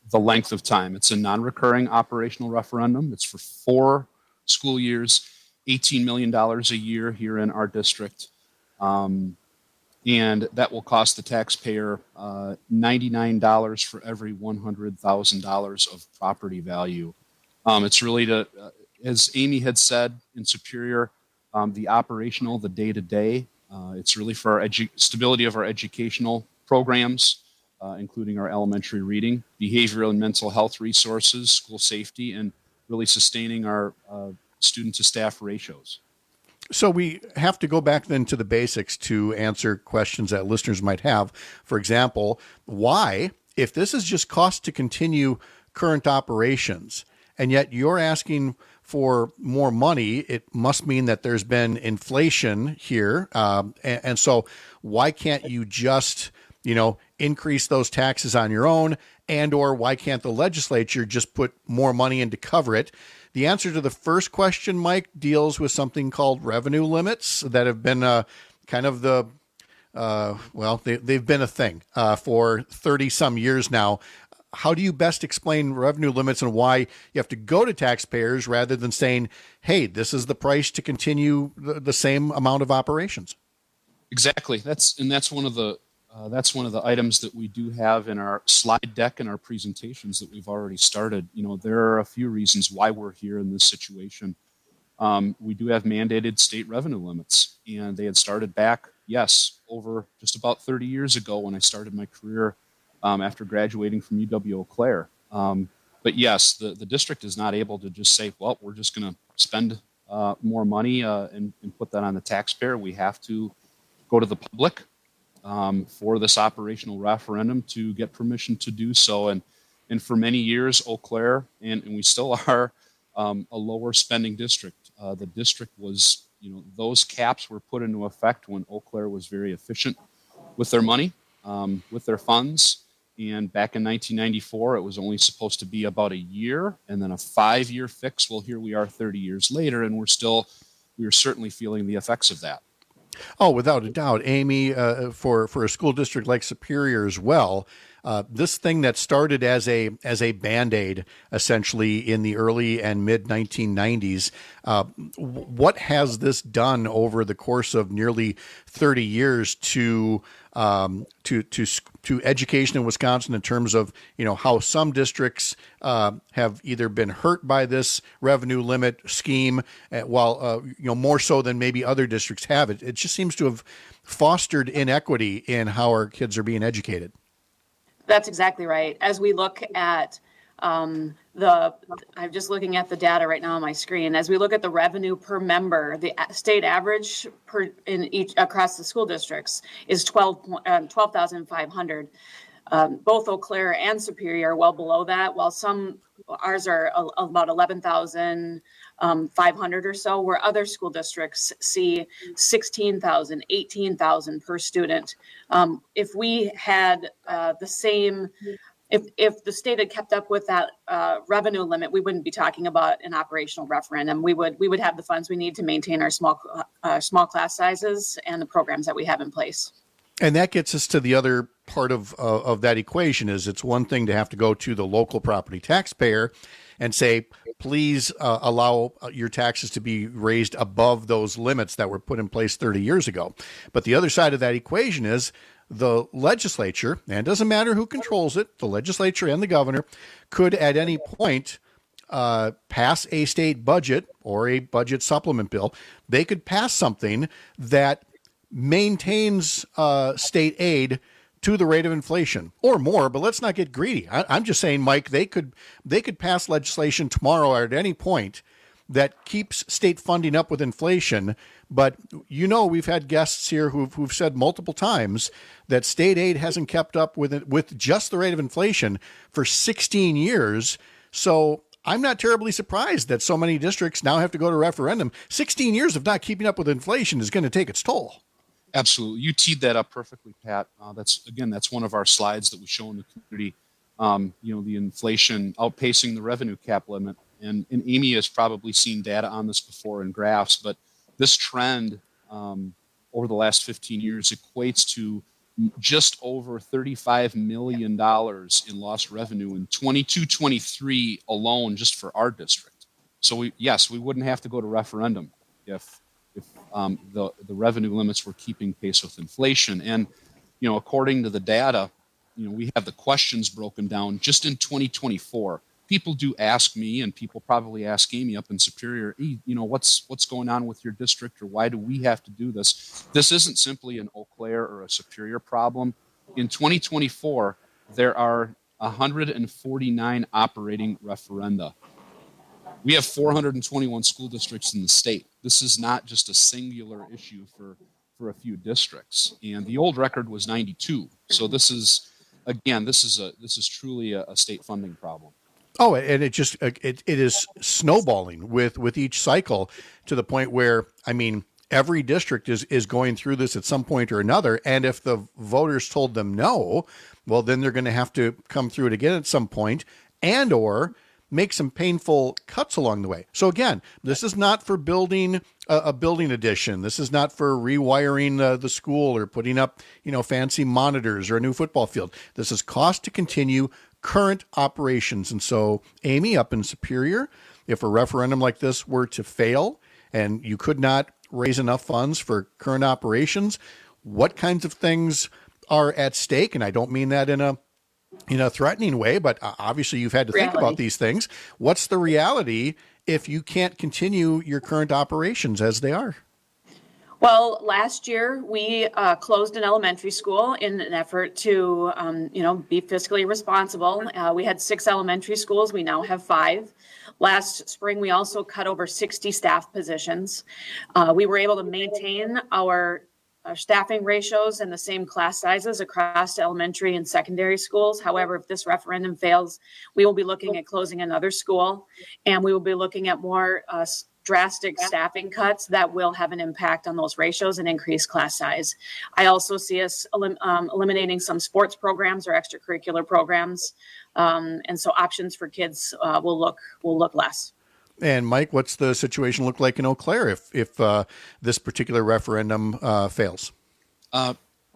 the length of time. It's a non-recurring operational referendum. It's for four school years, eighteen million dollars a year here in our district. Um, and that will cost the taxpayer uh, ninety-nine dollars for every one hundred thousand dollars of property value. Um, it's really to, uh, as Amy had said in Superior, um, the operational, the day-to-day. Uh, it's really for our edu- stability of our educational programs, uh, including our elementary reading, behavioral and mental health resources, school safety, and really sustaining our uh, student to staff ratios. So we have to go back then to the basics to answer questions that listeners might have. For example, why, if this is just cost to continue current operations, and yet you're asking for more money, it must mean that there's been inflation here. Um, and, and so why can't you just, you know, increase those taxes on your own, and or why can't the legislature just put more money in to cover it? The answer to the first question, Mike, deals with something called revenue limits that have been uh, kind of the, uh, well, they, they've been a thing uh, for thirty some years now. How do you best explain revenue limits and why you have to go to taxpayers rather than saying, hey, this is the price to continue the, the same amount of operations? Exactly. That's and that's one of the uh, that's one of the items that we do have in our slide deck and our presentations that we've already started. You know, there are a few reasons why we're here in this situation. Um, we do have mandated state revenue limits, and they had started back, yes, over just about thirty years ago when I started my career um, after graduating from U W Eau Claire. Um, but yes, the, the district is not able to just say, well, we're just going to spend uh, more money uh, and, and put that on the taxpayer. We have to go to the public um, for this operational referendum to get permission to do so. And and for many years, Eau Claire, and, and we still are, um, a lower spending district. Uh, the district was, you know, those caps were put into effect when Eau Claire was very efficient with their money, um, with their funds. And back in nineteen ninety-four, it was only supposed to be about a year and then a five-year fix. Well, here we are thirty years later, and we're still, we are certainly feeling the effects of that. Oh, without a doubt, Amy, uh, for, for a school district like Superior as well, uh, this thing that started as a as a Band-Aid essentially in the early and mid nineteen nineties, uh, what has this done over the course of nearly thirty years to um, to to to education in Wisconsin in terms of, you know, how some districts uh, have either been hurt by this revenue limit scheme, uh, while uh, you know, more so than maybe other districts have? It it just seems to have fostered inequity in how our kids are being educated. That's exactly right. As we look at um, the, I'm just looking at the data right now on my screen. As we look at the revenue per member, the state average per in each across the school districts is twelve thousand five hundred. Um, both Eau Claire and Superior are well below that, while some ours are a, about eleven thousand five hundred or so, where other school districts see sixteen thousand, eighteen thousand per student. Um, if we had uh, the same, if if the state had kept up with that uh, revenue limit, we wouldn't be talking about an operational referendum. We would we would have the funds we need to maintain our small uh, small class sizes and the programs that we have in place. And that gets us to the other part of uh, of that equation. Is it's one thing to have to go to the local property taxpayer and say, please uh, allow your taxes to be raised above those limits that were put in place thirty years ago. But the other side of that equation is the legislature, and it doesn't matter who controls it, the legislature and the governor could at any point uh, pass a state budget or a budget supplement bill. They could pass something that maintains uh, state aid to the rate of inflation or more, but let's not get greedy. I, I'm just saying, Mike, they could they could pass legislation tomorrow or at any point that keeps state funding up with inflation. But, you know, we've had guests here who've, who've said multiple times that state aid hasn't kept up with it, with just the rate of inflation for sixteen years. So I'm not terribly surprised that so many districts now have to go to referendum. sixteen years of not keeping up with inflation is going to take its toll. Absolutely. You teed that up perfectly, Pat. Uh, that's, again, that's one of our slides that we show in the community. Um, you know, the inflation outpacing the revenue cap limit. And, and Amy has probably seen data on this before in graphs, but this trend um, over the last fifteen years equates to just over thirty-five million dollars in lost revenue in twenty-two twenty-three alone, just for our district. So we, yes, we wouldn't have to go to referendum if if um, the the revenue limits were keeping pace with inflation. And you know, according to the data, you know, we have the questions broken down just in twenty twenty-four. People do ask me, and people probably ask Amy up in Superior, hey, you know, what's what's going on with your district, or why do we have to do this? This isn't simply an Eau Claire or a Superior problem. In twenty twenty-four, there are one hundred forty-nine operating referenda. We have four hundred twenty-one school districts in the state. This is not just a singular issue for, for a few districts. And the old record was ninety-two. So this is, again, this is a this is truly a, a state funding problem. Oh, and it just it it is snowballing with with each cycle to the point where, I mean, every district is is going through this at some point or another. And if the voters told them no, well, then they're going to have to come through it again at some point, and or make some painful cuts along the way. So again, this is not for building a, a building addition. This is not for rewiring uh, the school or putting up, you know, fancy monitors or a new football field. This is cost to continue current operations. And so, Amy, up in Superior, if a referendum like this were to fail and you could not raise enough funds for current operations, what kinds of things are at stake? And I don't mean that in a in a threatening way, but obviously you've had to reality. think about these things. What's the reality if you can't continue your current operations as they are? Well, last year we uh, closed an elementary school in an effort to, um, you know, be fiscally responsible. Uh, we had six elementary schools. We now have five. Last spring, we also cut over sixty staff positions. Uh, we were able to maintain our uh, staffing ratios and the same class sizes across elementary and secondary schools. However, if this referendum fails, we will be looking at closing another school, and we will be looking at more uh, drastic staffing cuts that will have an impact on those ratios and increase class size. I also see us elim- um, eliminating some sports programs or extracurricular programs, um, and so options for kids uh, will look will look less. And Mike, what's the situation look like in Eau Claire if if uh, this particular referendum uh, fails? Uh,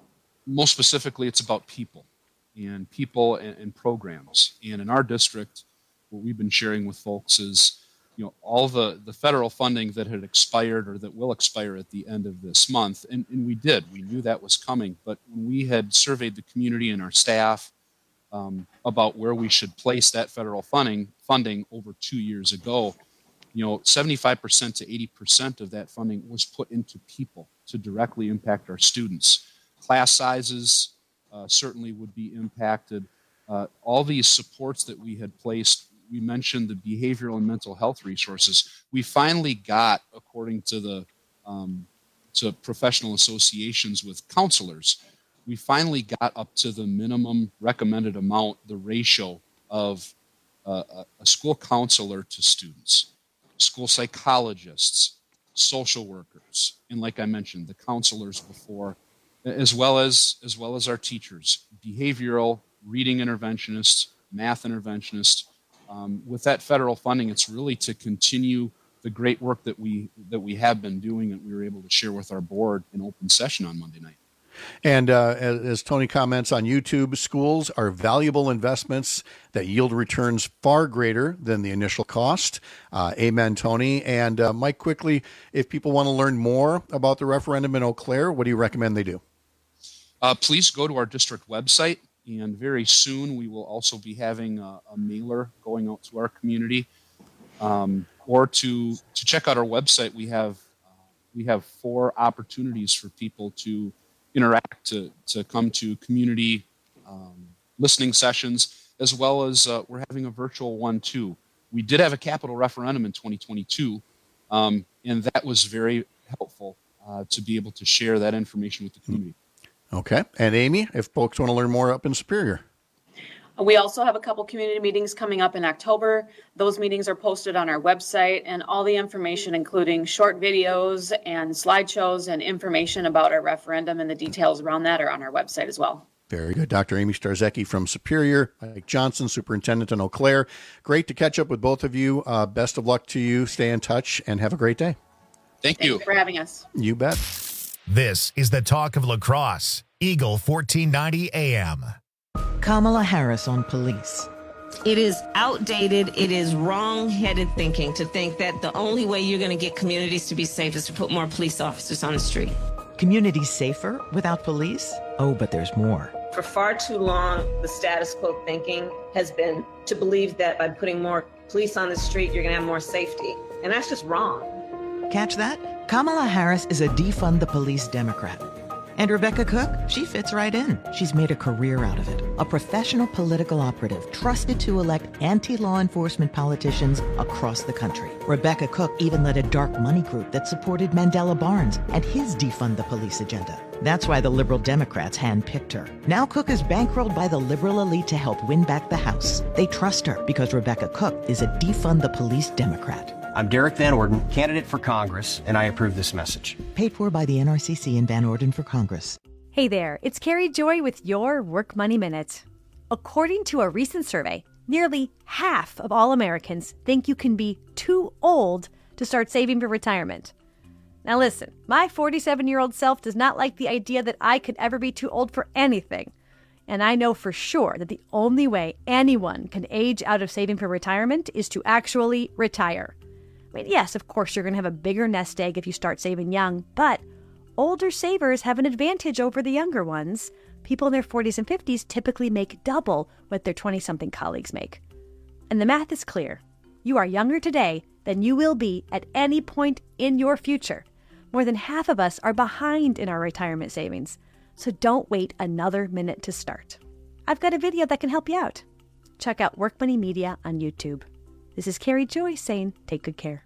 most specifically, it's about people and people and, and programs. And in our district, what we've been sharing with folks is, you know, all the, the federal funding that had expired or that will expire at the end of this month. And, and we did. We knew that was coming. But when we had surveyed the community and our staff um, about where we should place that federal funding funding over two years ago, you know, seventy-five percent to eighty percent of that funding was put into people to directly impact our students. Class sizes uh, certainly would be impacted. Uh, all these supports that we had placed, we mentioned the behavioral and mental health resources. We finally got, according to the um, to professional associations with counselors, we finally got up to the minimum recommended amount, the ratio of uh, a school counselor to students, school psychologists, social workers, and like I mentioned, the counselors before, as well as as well as our teachers, behavioral, reading interventionists, math interventionists. Um, with that federal funding, it's really to continue the great work that we that we have been doing and we were able to share with our board in open session on Monday night. And uh, as, as Tony comments on YouTube, schools are valuable investments that yield returns far greater than the initial cost. Uh, amen, Tony. And uh, Mike, quickly, if people want to learn more about the referendum in Eau Claire, what do you recommend they do? Uh, please go to our district website. And very soon we will also be having a, a mailer going out to our community, um, or to to check out our website. We have uh, we have four opportunities for people to interact, to to come to community um, listening sessions, as well as uh, we're having a virtual one too. We did have a capital referendum in twenty twenty-two, um, and that was very helpful uh, to be able to share that information with the community. Okay. And Amy, if folks want to learn more up in Superior. We also have a couple community meetings coming up in October. Those meetings are posted on our website, and all the information, including short videos and slideshows and information about our referendum and the details around that, are on our website as well. Very good. Doctor Amy Starzecki from Superior, Mike Johnson, Superintendent in Eau Claire. Great to catch up with both of you. Uh, best of luck to you. Stay in touch and have a great day. Thank you. Thank you for having us. You bet. This is the Talk of La Crosse. Eagle fourteen ninety A M. Kamala Harris on police. It is outdated. It is wrong-headed thinking to think that the only way you're going to get communities to be safe is to put more police officers on the street. Communities safer without police? Oh, but there's more. For far too long, the status quo thinking has been to believe that by putting more police on the street, you're going to have more safety. And that's just wrong. Catch that? Kamala Harris is a defund the police Democrat. And Rebecca Cook, she fits right in. She's made a career out of it. A professional political operative trusted to elect anti-law enforcement politicians across the country. Rebecca Cook even led a dark money group that supported Mandela Barnes and his defund the police agenda. That's why the liberal Democrats handpicked her. Now Cook is bankrolled by the liberal elite to help win back the House. They trust her because Rebecca Cook is a defund the police Democrat. I'm Derek Van Orden, candidate for Congress, and I approve this message. Paid for by the N R C C and Van Orden for Congress. Hey there, it's Carrie Joy with your Work Money Minute. According to a recent survey, nearly half of all Americans think you can be too old to start saving for retirement. Now listen, my forty-seven-year-old self does not like the idea that I could ever be too old for anything. And I know for sure that the only way anyone can age out of saving for retirement is to actually retire. I mean, yes, of course, you're going to have a bigger nest egg if you start saving young, but older savers have an advantage over the younger ones. People in their forties and fifties typically make double what their twenty-something colleagues make. And the math is clear. You are younger today than you will be at any point in your future. More than half of us are behind in our retirement savings, so don't wait another minute to start. I've got a video that can help you out. Check out Work Money Media on YouTube. This is Carrie Joy saying take good care.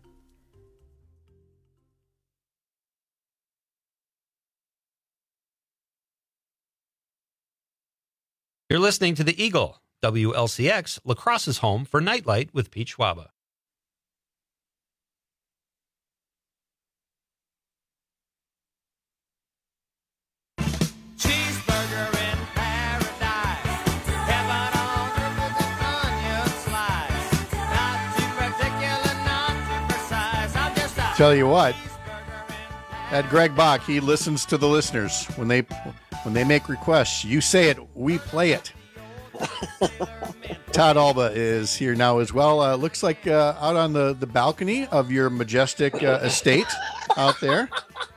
You're listening to the Eagle, W L C X, La Crosse's home for Nightlight with Pete Schwaba. Tell you what, that Greg Bach, he listens to the listeners. When they when they make requests, you say it, we play it. Todd Alba is here now as well. Uh, looks like uh, out on the, the balcony of your majestic uh, estate out there.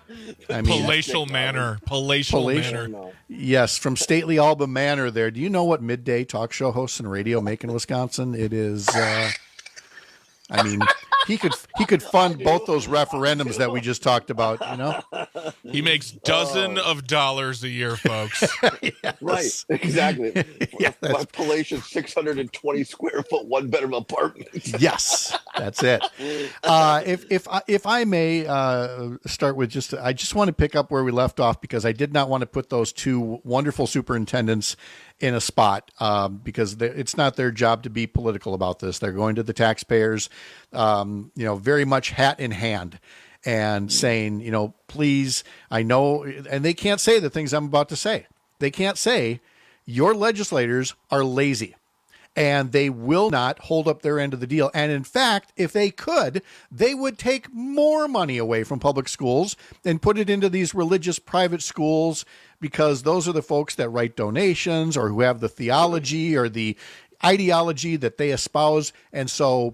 I mean, palatial manor. Palatial, palatial manor. Yes, from stately Alba Manor there. Do you know what midday talk show hosts and radio make in Wisconsin? It is, uh, I mean... He could he could fund both those referendums that we just talked about, you know? He makes dozen uh, of dollars a year, folks. Yes. Right, exactly. Yeah, my palatial six hundred twenty square foot one bedroom apartment. Yes, that's it. Uh, if if I, if I may uh, start with just, I just want to pick up where we left off because I did not want to put those two wonderful superintendents in a spot um, because it's not their job to be political about this. They're going to the taxpayers, um, you know, very much hat in hand and saying, you know, please, I know, and they can't say the things I'm about to say. They can't say your legislators are lazy and they will not hold up their end of the deal. And in fact, if they could, they would take more money away from public schools and put it into these religious private schools, because those are the folks that write donations or who have the theology or the ideology that they espouse. And so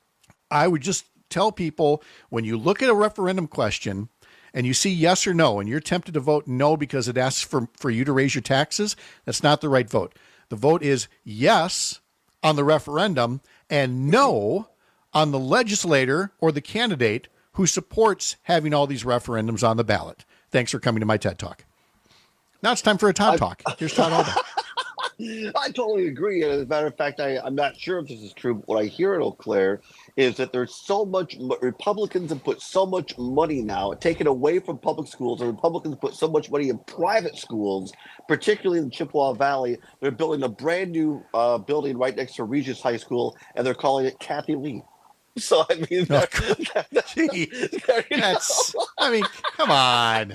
I would just tell people, when you look at a referendum question and you see yes or no, and you're tempted to vote no because it asks for, for you to raise your taxes, that's not the right vote. The vote is yes on the referendum and no on the legislator or the candidate who supports having all these referendums on the ballot. Thanks for coming to my TED Talk. Now it's time for a Todd Talk. Here's Todd Alba. I totally agree. And as a matter of fact, I, I'm not sure if this is true, but what I hear in Eau Claire is that there's so much, Republicans have put so much money now, taken away from public schools, and Republicans put so much money in private schools, particularly in the Chippewa Valley. They're building a brand new uh, building right next to Regis High School, and they're calling it Kathy Lee. So, I mean, oh, gee, that's, I mean, come on.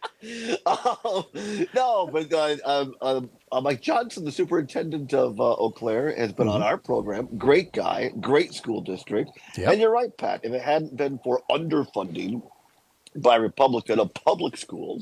Um, no, but uh, um, um, uh, Mike Johnson, the superintendent of uh, Eau Claire, has been mm-hmm. on our program. Great guy, great school district. Yep. And you're right, Pat. If it hadn't been for underfunding by Republican of public schools,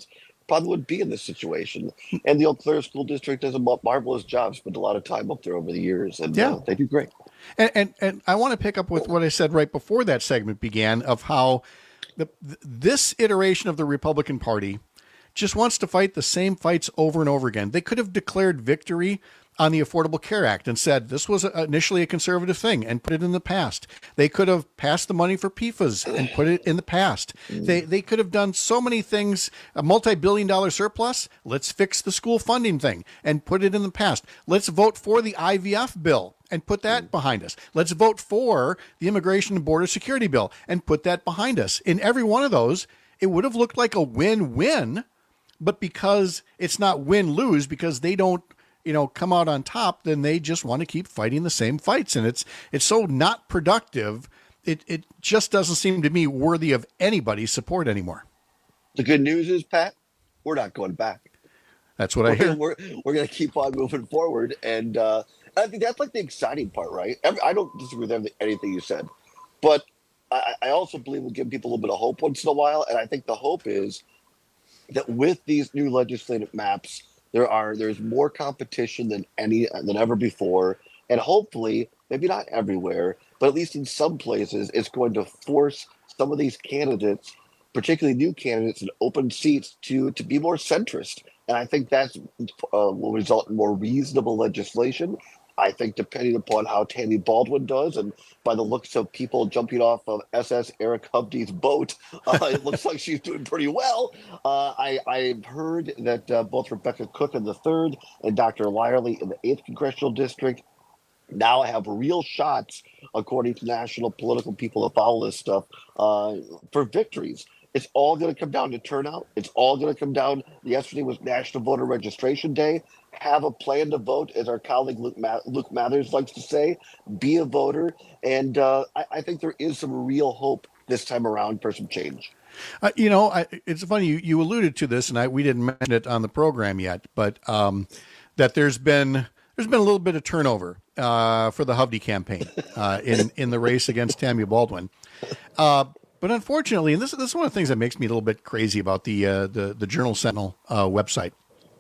probably wouldn't be in this situation. And the Eau Claire School District does a marvelous job. Spent a lot of time up there over the years, and Yeah. uh, they do great. And, and and I want to pick up with what I said right before that segment began of how the this iteration of the Republican Party just wants to fight the same fights over and over again. They could have declared victory on the Affordable Care Act and said this was initially a conservative thing and put it in the past. They could have passed the money for P F A S and put it in the past. They they could have done so many things, a multi-billion dollar surplus. Let's fix the school funding thing and put it in the past. Let's vote for the I V F bill and put that behind us. Let's vote for the Immigration and Border Security bill and put that behind us. In every one of those, it would have looked like a win-win, but because it's not win-lose, because they don't, you know, come out on top, then they just want to keep fighting the same fights. And it's it's so not productive. It it just doesn't seem to me worthy of anybody's support anymore. The good news is, Pat, we're not going back. That's what I we're, hear. We're, we're going to keep on moving forward. And uh, I think that's like the exciting part, right? Every, I don't disagree with everything, anything you said. But I, I also believe we'll give people a little bit of hope once in a while. And I think the hope is that with these new legislative maps, there are there's more competition than any than ever before, and hopefully, maybe not everywhere, but at least in some places, it's going to force some of these candidates, particularly new candidates in open seats, to to be more centrist. And I think that's uh, will result in more reasonable legislation. I think depending upon how Tammy Baldwin does, and by the looks of people jumping off of S S Eric Hovde's boat, uh, it looks like she's doing pretty well. Uh, I, I've heard that uh, both Rebecca Cook in the third and Doctor Lyerly in the eighth congressional district now have real shots, according to national political people that follow this stuff, uh, for victories. It's all going to come down to turnout. It's all going to come down. Yesterday was National Voter Registration Day. Have a plan to vote, as our colleague Luke, Ma- Luke Mathers likes to say. Be a voter. And uh, I-, I think there is some real hope this time around for some change. Uh, you know, I, it's funny, you, you alluded to this, and I, we didn't mention it on the program yet, but um, that there's been there's been a little bit of turnover uh, for the Hovde campaign uh, in, in the race against Tammy Baldwin. Uh, But unfortunately, and this, this is one of the things that makes me a little bit crazy about the uh, the, the Journal Sentinel uh, website,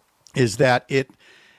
is that it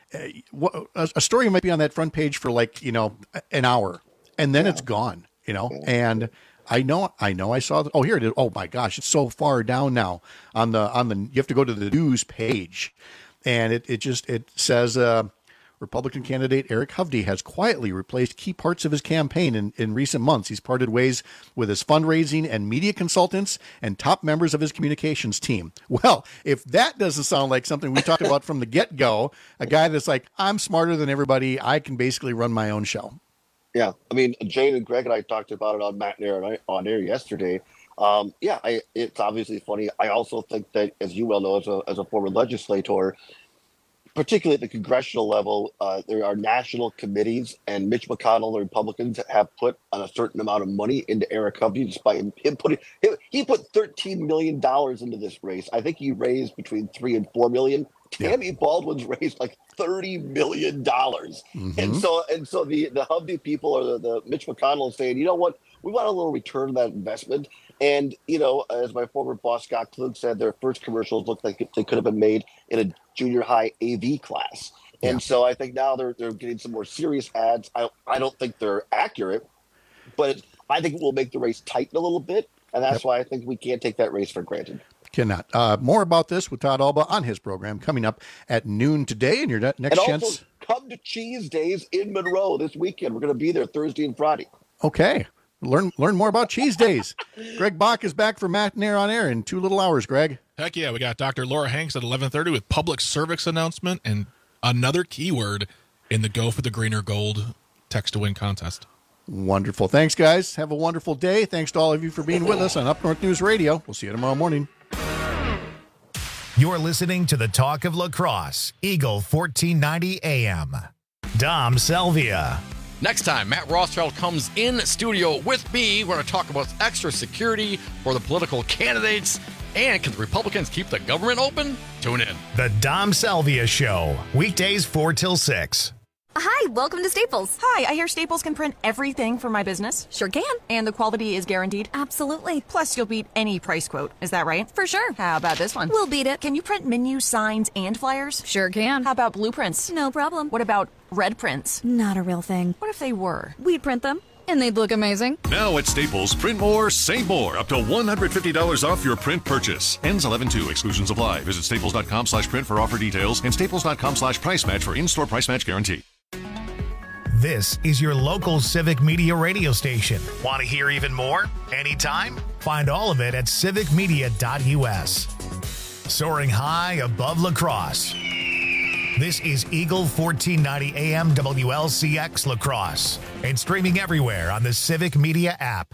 uh, a story might be on that front page for like, you know, an hour, and then yeah. it's gone, you know. And I know I know I saw the, oh here it is. Oh my gosh, it's so far down now on the on the you have to go to the news page, and it it just it says. Uh, Republican candidate Eric Hovde has quietly replaced key parts of his campaign in, in recent months. He's parted ways with his fundraising and media consultants and top members of his communications team. Well, if that doesn't sound like something we talked about from the get-go, a guy that's like, I'm smarter than everybody, I can basically run my own show. Yeah, I mean, Jane and Greg and I talked about it on Matt and Air, on air yesterday. Um, yeah, I, it's obviously funny. I also think that, as you well know, as a, as a former legislator, particularly at the congressional level, uh, there are national committees, and Mitch McConnell, the Republicans, have put on a certain amount of money into Eric Hovde just by him, him putting. Him, he put thirteen million dollars into this race. I think he raised between three and four million. Tammy yeah. Baldwin's raised like thirty million dollars, mm-hmm. and so and so the the Hovde people or the, the Mitch McConnell is saying, you know what, we want a little return on that investment. And, you know, as my former boss, Scott Klug, said, their first commercials looked like they could have been made in a junior high A V class. Yeah. And so I think now they're they're getting some more serious ads. I, I don't think they're accurate, but I think it will make the race tighten a little bit. And that's yep. why I think we can't take that race for granted. Cannot. Uh, more about this with Todd Alba on his program coming up at noon today. And your next and chance. Also, come to Cheese Days in Monroe this weekend. We're going to be there Thursday and Friday. Okay. Learn learn more about Cheese Days. Greg Bach is back for Matt and Air on Air in two little hours, Greg. Heck yeah, we got Doctor Laura Hanks at eleven thirty with public service announcement and another keyword in the Go for the Greener Gold text to win contest. Wonderful. Thanks, guys. Have a wonderful day. Thanks to all of you for being with us on Up North News Radio. We'll see you tomorrow morning. You're listening to the Talk of La Crosse, Eagle fourteen ninety A M. Dom Salvia. Next time, Matt Rothschild comes in studio with me. We're going to talk about extra security for the political candidates. And can the Republicans keep the government open? Tune in. The Dom Salvia Show, weekdays four till six. Hi, welcome to Staples. Hi, I hear Staples can print everything for my business. Sure can. And the quality is guaranteed? Absolutely. Plus, you'll beat any price quote. Is that right? For sure. How about this one? We'll beat it. Can you print menus, signs, and flyers? Sure can. How about blueprints? No problem. What about red prints? Not a real thing. What if they were? We'd print them. And they'd look amazing. Now at Staples, print more, save more. Up to one hundred fifty dollars off your print purchase. Ends eleven two. Exclusions apply. Visit staples.com slash print for offer details and staples.com slash price match for in-store price match guarantee. This is your local Civic Media radio station. Want to hear even more? Anytime? Find all of it at civic media dot u s. Soaring high above La Crosse. This is Eagle fourteen ninety A M W L C X La Crosse and streaming everywhere on the Civic Media app.